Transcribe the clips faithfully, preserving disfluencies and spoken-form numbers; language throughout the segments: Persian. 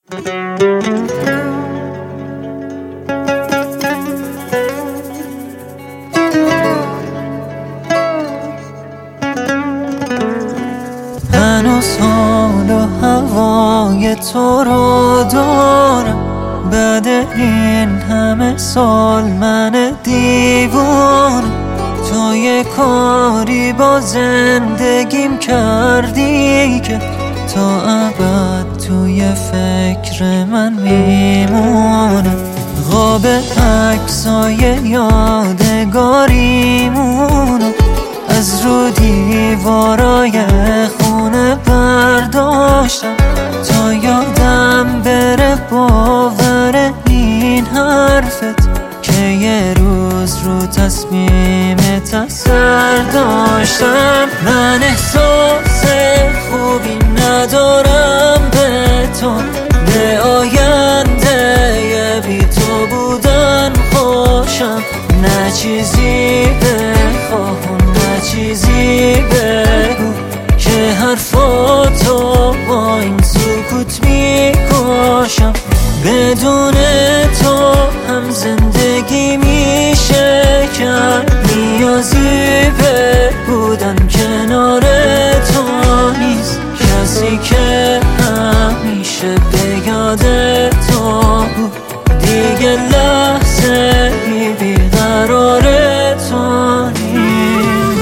هنوز حال و هوای تو رو دارم، بعد این همه سال من دیوانه. تو یه کاری با زندگیم کردی که تا ابد توی فکر من میمونه. قاب عکسای یادگاریمونو از رو دیوارای خونه برداشتم تا یادم بره باور این حرفت که یه روز رو تصمیمت اثر داشتم. من احساس خوبی ندارم به تو، به آینده بی تو بودن خوشم. نه چیزی بخواه نه چیزی بگو که حرفاتو با این سکوت میکشم. بدون تو هم زندگی میشه کرد، نیازی به بودن کنار تو نیست. کسی که همیشه به یاد تو بود دیگه لحظه بیقرار تو نیست.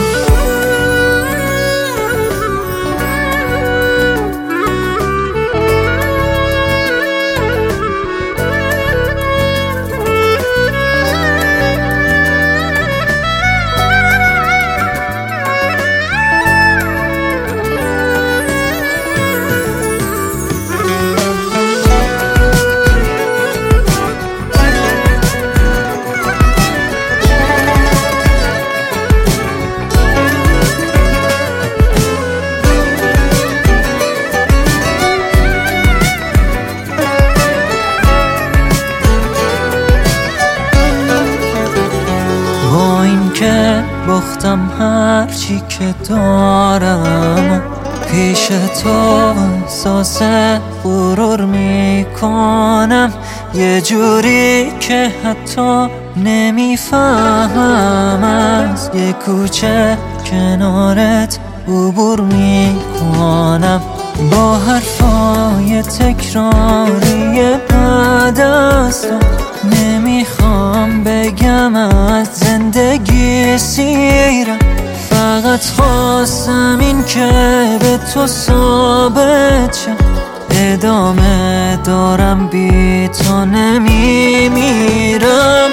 که باختم هرچی که دارم، پیش تو احساس غرور میکنم. یه جوری که حتی نمیفهمم از یه کوچه کنارت عبور میکنم. با حرفای تکراری بعد از تو نمیخوام بگم از زندگی سیرم، فقط خواستم این که به تو ثابت شم. ادامه دارم بی تو نمیمیرم.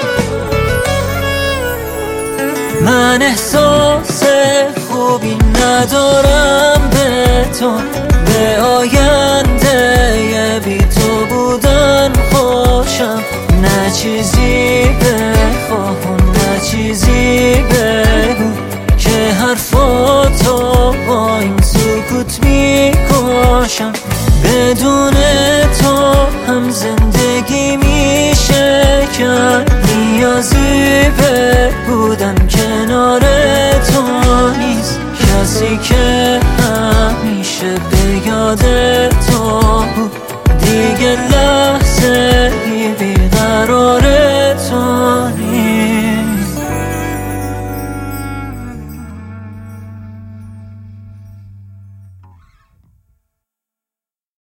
من احساس خوبی ندارم به تو، به آینده بی تو بودن خوشم. نه چیزی بخواه نه چیزی بگو که حرفاتو با این سکوت میکشم. بدون تو هم زندگی میشه کرد، نیازی به بودن کنار تو نیست. کسی که